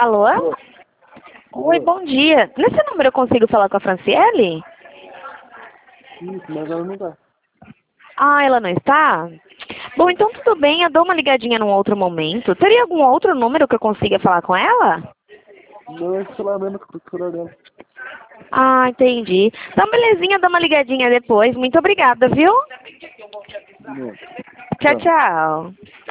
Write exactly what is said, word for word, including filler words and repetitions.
Alô? Alô? Oi, bom dia. Nesse número eu consigo falar com a Franciele? Isso, mas ela não tá. Ah, ela não está? Bom, então tudo bem, eu dou uma ligadinha num outro momento. Teria algum outro número que eu consiga falar com ela? Não, esse celular mesmo que eu tô procurando dela. Ah, entendi. Então, belezinha, eu dou uma ligadinha depois. Muito obrigada, viu? Não. Tchau, Tá. tchau.